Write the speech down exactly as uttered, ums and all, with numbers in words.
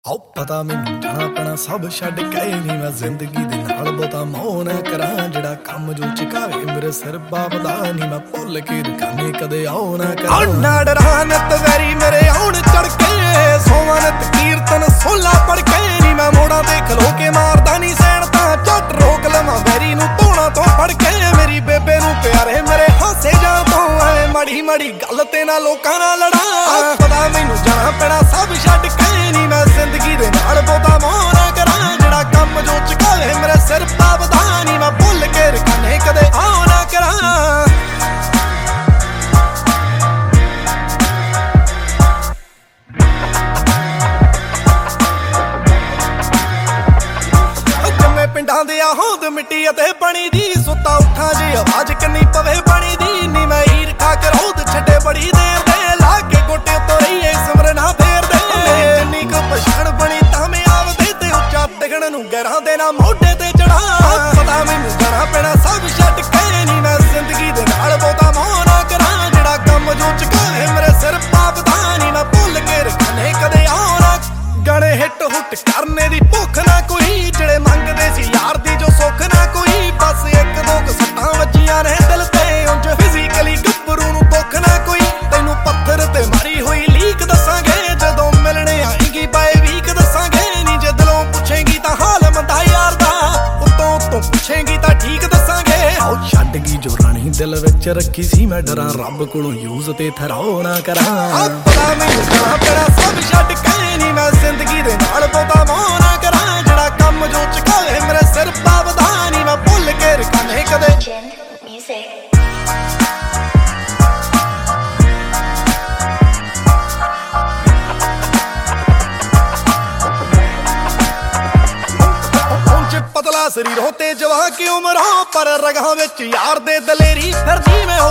ਆਓ ਪਤਾ ਮੈਨੂੰ ਜਾਣਾ ਪੈਣਾ ਸਭ ਛੱਡ ਕੇ ਨੀ ਮੈਂ ਜ਼ਿੰਦਗੀ ਦੇ ਨਾਲ ਬਹੁਤਾ ਮੋਹ ਨਾ ਕਰਾਂ। ਜਿਹੜਾ ਕੰਮ ਜੋ ਚੁਕਾਵੇ ਮੇਰੇ ਸਿਰ ਬਾਬਦਾ ਨੀ ਮੈਂ ਭੁੱਲ ਕੇ ਰਕਾਨੇ ਕਦੇ ਆਉ ਨਾ ਕਰਾਂ। ਨਾ ਡਰਾਂ ਨਿਤ ਵੈਰੀ ਮੇਰੇ ਆਉਣ ਚੜ ਕੇ ਸੋਵਾਂ ਨਿਤ ਕੀਰਤਨ ਸੋਲਾ ਪੜ ਕੇ ਨੀ ਮੈਂ ਮੋੜਾਂ ਤੇ ਖਲੋ ਕੇ ਮਾਰਦਾ ਨੀ ਸੈਣ ਤਾਂ ਝੱਟ ਰੋਕ ਲਵਾਂ ਵੈਰੀ ਨੂੰ ਧੋਣਾ ਤੋਂ ਫੜ ਕੇ। ਮੇਰੀ ਬੇਬੇ ਨੂੰ ਪਿਆਰੇ ਮੇਰੇ ਹਾਸੇ ਜਾਂ ਤੋਂ ਐ ਮਾੜੀ ਮਾੜੀ ਗੱਲ ਤੇ ਨਾ ਲੋਕਾਂ ਨਾਲ ਲੜਾਂ। ਪਤਾ ਮੈਨੂੰ ਜਾਣਾ ਪੈਣਾ ਸਭ ਛੱਡ ਕੇ ਨੀ ਮੈਂ ਜ਼ਿੰਦਗੀ ਦੇ ਨਾਲ ਬਹੁਤਾ ਮੋਹ ਨਾ ਕਰਾਂ। ਜਿਹੜਾ ਕੰਮ ਜੋ ਚੁਕਾਵੇ ਮੇਰੇ ਸਿਰ ਪਾਵਦਾ ਨੀ ਮੈਂ ਭੁੱਲ ਕੇ ਰਕਾਨੇ ਕਦੇ ਆਉ ਨਾ ਕਰਾਂ। ਪਿੰਡਾਂ ਦੇ ਆ ਹੋਂਦ ਮਿੱਟੀ ਅਤੇ ਪਾਣੀ ਦੀ ਸੁੱਤਾ ਉੱਠਾਂ ਜੇ ਆਵਾਜ਼ ਕੰਨੀ ਪਵੇ ਪਾਣੀ ਦੀ ਨੀ ਮੈਂ ਹੀਰ ਖਾ ਕੇ ਰੋਦ ਛੱਡੇ ਬੜੀ ਦੇਰ ਦੇ ਲਾ ਕੇ ਗੋਟੇ ਤੋਂ ਰਹੀਏ ਸਿਮਰਨਾ ਫੇਰਦੇ। ਜਿੰਨੀ ਕੁ ਪਛਾਣ ਬਣੀ ਤਾਂ ਮੈਂ ਆਵਦੇ ਤੇ ਉੱਚਾ ਦਿਖਣ ਨੂੰ ਗਹਿਰਾਂ ਦੇ ਨਾ ਮੋਢੇ ਤੇ ਚੜਾ। ਪਤਾ ਮੈਨੂੰ ਜਾਣਾ ਪੈਣਾ ਸਭ ਛੱਡ ਕੇ ਨੀ ਮੈਂ ਜ਼ਿੰਦਗੀ ਦੇ ਨਾਲ ਬਹੁਤਾ ਮੋਹ ਨਾ ਕਰਾਂ। ਜਿਹੜਾ ਕੰਮ ਜੋ ਚੁਕਾਵੇ ਮੇਰੇ ਸਿਰ ਪਾਪਦਾ ਨੀ ਮੈਂ ਭੁੱਲ ਕੇ ਰਕਾਨੇ ਕਦੇ ਆਉ ਨਾ। ਗਾਣੇ ਹਿੱਟ ਹੁੱਟ ਕਰਨੇ ਦੀ ਭੁੱਖ ਨਾ ਕੋਈ ਜਿਹੜੇ ਮੰਗਦੇ ਸੀ ਯਾਰ ਦੀ ਜੋ ਸੁੱਖ ਨਾ ਕੋਈ। ਬਸ ਇੱਕ ਦੋ ਕੁ ਸੱਟਾਂ ਵੱਜੀਆਂ ਨੇ ਦਿਲ ਤੇ ਉਂਝ ਫਿਜ਼ੀਕਲੀ ਗੱਭਰੂ ਨੂੰ ਦੁੱਖ ਨਾ ਕੋਈ। ਤੈਨੂੰ ਪੱਥਰ ਤੇ ਮਾਰੀ ਹੋਈ ਲੀਕ ਦੱਸਾਂਗੇ ਜਦੋਂ ਮਿਲਣੇ ਆਏਗੀ ਬਾਏ ਵੀਕ ਦੱਸਾਂਗੇ ਨੀ। ਜੇ ਦਿਲੋਂ ਪੁੱਛੇਗੀ ਤਾਂ ਹਾਲ ਮੰਦਾ ਯਾਰ ਦਾ ਉੱਤੋਂ ਉੱਤੋਂ ਪੁੱਛੇਗੀ ਤਾਂ ਠੀਕ ਦੱਸਾਂਗੇ। ਆਓ ਛੱਡ ਗਈ ਜੋ ਰਾਣੀ ਦਿਲ ਵਿੱਚ ਰੱਖੀ ਸੀ ਮੈਂ ਡਰਾਂ ਰੱਬ ਕੋਲੋਂ ਯੂਜ਼ ਤੇ ਥਰਾਓ ਨਾ ਕਰਾਂ। ਪਤਾ ਮੈਨੂੰ ਜਾਣਾ ਪੈਣਾ ਸਭ ਛੱਡ ਕੇ ਨੀ ਮੈਂ ਜ਼ਿੰਦਗੀ ਦੇ ਨਾਲ ਬਹੁਤਾ ਮੋਹ ਨਾ ਕਰਾਂ। ਜਿਹੜਾ ਕੰਮ ਜੋ ਚੁਕਾਵੇ ਮੇਰੇ ਸਿਰ ਪਾਵਦਾ ਨੀ ਮੈਂ ਭੁੱਲ ਕੇ ਰਕਾਨੇ ਕਦੇ। ਪਤਲਾ ਸਰੀਰੋਂ ਤੇ ਜਵਾ ਕਿ ਉਮਰੋਂ ਪਰ ਰਗਾਂ ਵਿੱਚ ਯਾਰ ਦੇ ਦਲੇਰੀ ਫਿਰਦੀ ਮੈਂ